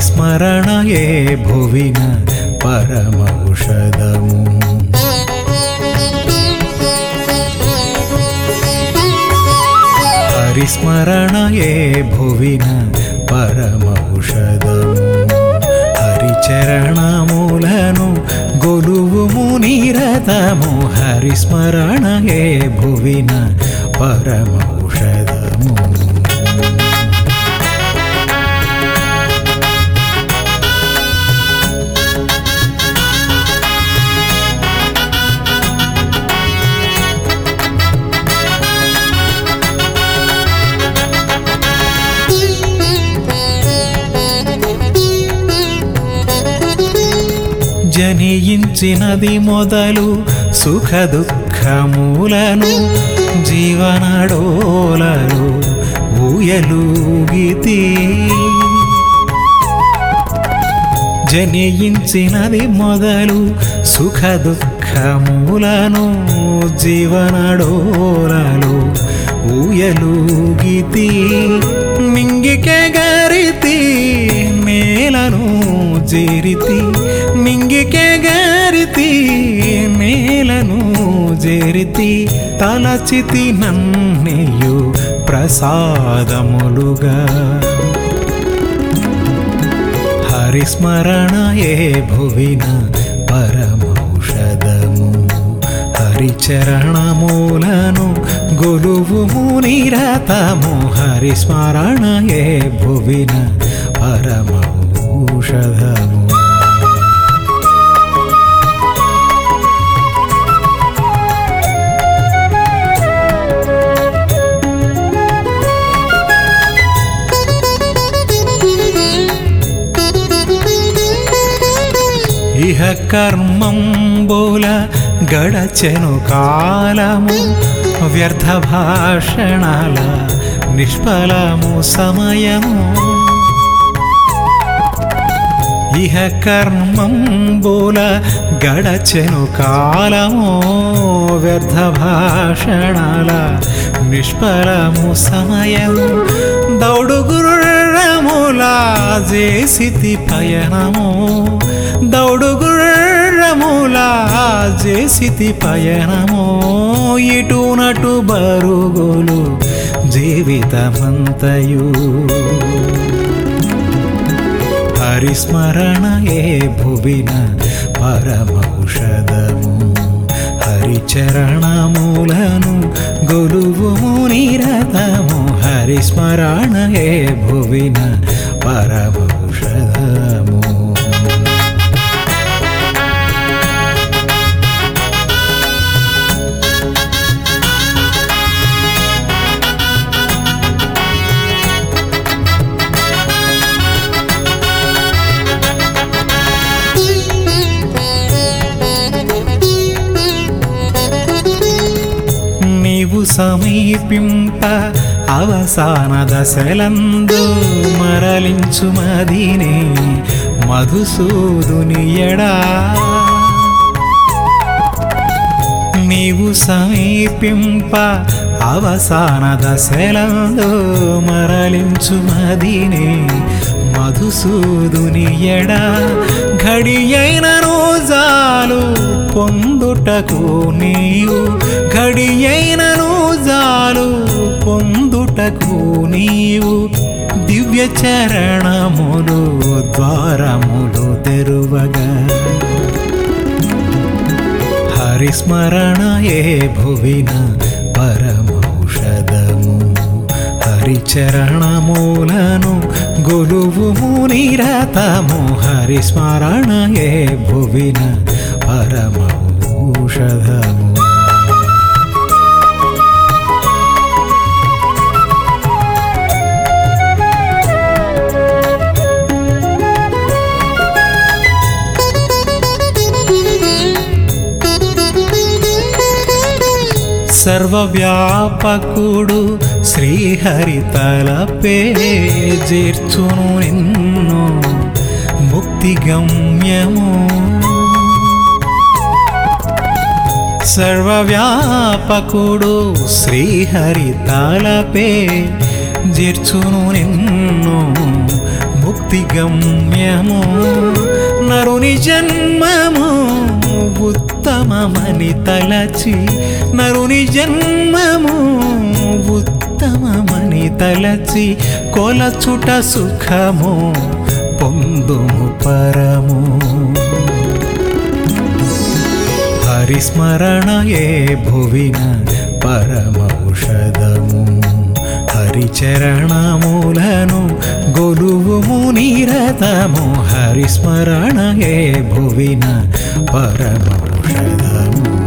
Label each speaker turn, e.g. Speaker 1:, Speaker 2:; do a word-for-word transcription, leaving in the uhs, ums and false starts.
Speaker 1: హరిస్మరణయే భువిన పరమౌషధము. హరిస్మరణయే భువిన పరమౌషధము. హరిచరణములను గొలువుము నిరతము. హరిస్మరణయే భువిన పరమౌషధము. జనించినది మొదలు సుఖ దుఃఖములను జీవనడోలలో ఊయలూగితి. జనించినది మొదలు సుఖ దుఃఖములను జీవనడోలలో ఊయలూగితి. మింగికే గరితి మేలను జేరితి. మింగికే గరితి మేలను జేరితి. తలచితి నన్నెయు ప్రసాదములుగా. హరిస్మరణయే భువిన పరమౌషధము. హరిచరణములను గొలువుము నిరతము. హరిస్మరణయే భువిన పరమౌషధము. ఇహ కర్మంబుల గడచెను కాలము. వ్యర్థ భాషణాల నిష్ఫలము సమయము. ఇహ కర్మంబుల గడచెను కాలము. వ్యర్థ భాషణాల నిష్ఫలము సమయము. దౌడుగుర్రములా చేసితి పయనము. దౌడుగుర్రములా చేసితి పయనము. ఇటునటు బరుగులు జీవితమంతయు. హరిస్మరణయే భువిన పరమౌషధము. హరిచరణములను గొలువుము నిరతము. హరిస్మరణయే భువిన పరమౌషధము. సమీపింప అవసాన దశలందు మరలించు మదినే మధుసూదునియడా. నీవు సమీపింప అవసాన దశలందు మరలించు మదినే మధుసూదునియడా. ఘడియైన రోజాలు పొందుటకు నీవు. ఘడియైన రోజాలు పొందుటకు నీవు. దివ్య చరణములు ద్వారములు తెరువగా. హరిస్మరణయే భువిన పరమౌషధము. హరిచరణములను గొలువుము నిరతము. హరిస్మరణయే భువిన పరమౌషధము. సర్వవ్యాపకుడు శ్రీహరి తలపే చేర్చును నిన్ను ముక్తి గమ్యము. సర్వవ్యాపకుడు శ్రీహరి తలపే చేర్చును నిన్ను ముక్తి గమ్యము నరుని జన్మము ఉత్తమమని తలచి నరుని జన్మము ఉత్తమమని తలచి కొలచుట సుఖము పొందుము పరము హరిస్మరణయే భువిన పరమౌషధము హరిచరణములను గొలువుము నిరతము హరిస్మరణయే భువిన పరమౌషధము